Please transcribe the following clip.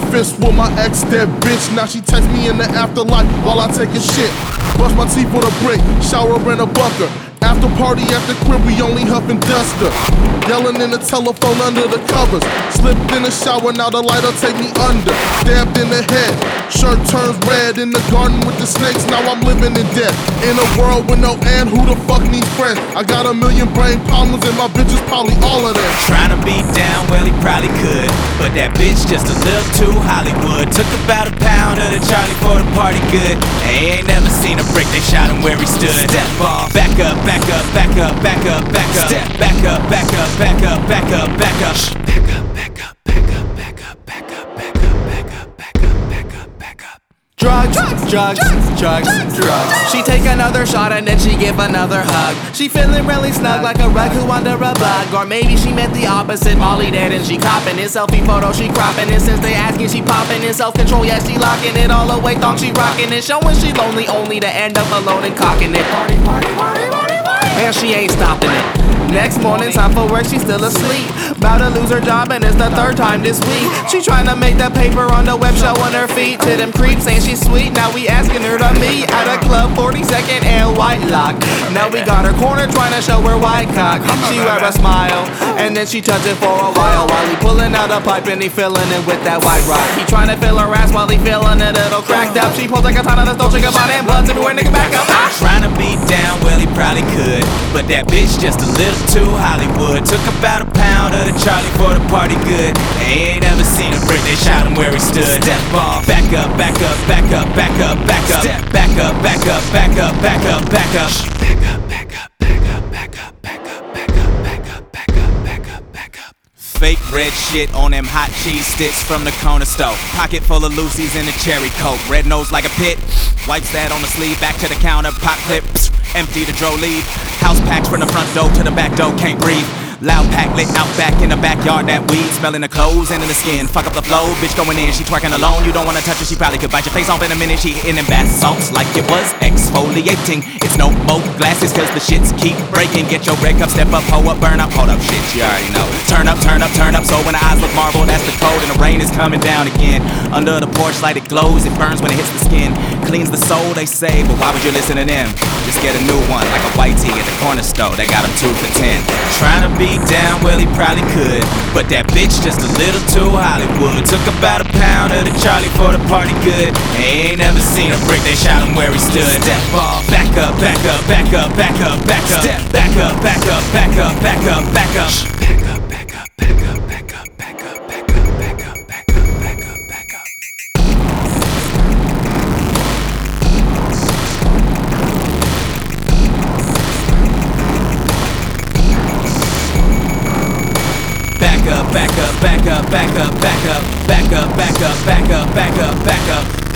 fist with my ex dead bitch. Now she text me in the afterlife while I take a shit. Brush my teeth with a brick, shower in a bunker. After party at the crib, we only huffin' duster. Yelling in the telephone under the covers. Slipped in the shower, now the lighter take me under. Stabbed in the head, shirt turns red. In the garden with the snakes, now I'm living in death. In a world with no end, who the fuck needs friends? I got a million brain problems and my bitch is probably all of them. Trying to be down, well he probably could, but that bitch just a little too Hollywood. Took about a pound of the Charlie for the party good. They ain't never seen a brick, they shot him where he stood. Step off, back up, back up, back up, back up, back up. Step back up, back up, back up, back up, back up. Back up, back up, back up, back up, back up, back up, back up, back up, back up, back up. Drugs, drugs, drugs, drugs. She take another shot and then she give another hug. She feeling really snug like a rug who under a bug. Or maybe she meant the opposite. Molly dead and she copping his selfie photo, she cropping it. Since they asking, she popping in self-control. Yeah, she locking it all away. Thought she rocking it, showing she lonely only to end up alone and cocking it. Party, party, party, party, party. And she ain't stopping it. Next morning, time for work, she's still asleep. About to lose her job and it's the third time this week. She trying to make the paper on the web, showing her feet to them creeps, saying she's sweet. Now we asking her to meet at a club, 42nd and White Lock. Now we got her corner trying to show her white cock. She wear a smile and then she touch it for a while he pulling out a pipe and he filling it with that white rock. He trying to fill her ass while he feeling it little cracked up. She pulls like a ton of the Dolce Gabbana and blood's everywhere, nigga back up. Trying to be down, well he probably could, but that bitch just a little too Hollywood. Took about a pound of the Charlie for the party good. They ain't ever seen a brick, they shot him where he stood. Step off, back up, back up, back up, back up, back up. Step back up, back up, back up, back up, back up. Back up, back up, back up, back up, back up, back up, back up, back up, back up, back up. Fake red shit on them hot cheese sticks from the corner store. Pocket full of Lucy's in a cherry coke. Red nose like a pit. Wipes that on the sleeve, back to the counter, pop clip. Empty the dro leave. House packs from the front door to the back door, can't breathe. Loud pack lit out back in the backyard, that weed smelling the clothes and in the skin. Fuck up the flow, bitch going in, she twerking alone. You don't wanna touch her, she probably could bite your face off in a minute. She hitting them bath salts like it was exfoliating. It's no more glasses cause the shits keep breaking. Get your break up, step up, hoe up, burn up. Hold up, shit, you already know. Turn up, turn up, turn up. So when the eyes look marble, that's the code. And the rain is coming down again. Under the porch light it glows, it burns when it hits the skin. Cleans the soul, they say, but why would you listen to them? Just get a new one, like a white tee at the corner store. They got them 2 for 10. Trying to be down, well he probably could, but that bitch just a little too Hollywood. Took about a pound of the Charlie for the party good. They ain't never seen a brick, they shot him where he stood. Step off, back up, back up, back up, back up, back up. Step back up, back up, back up, back up, back up. Back up, back up, back up, back up, back up, back up, back up, back up, back up, back up. Back up, back up, back up, back up, back up, back up, back up, back up, back up, back up.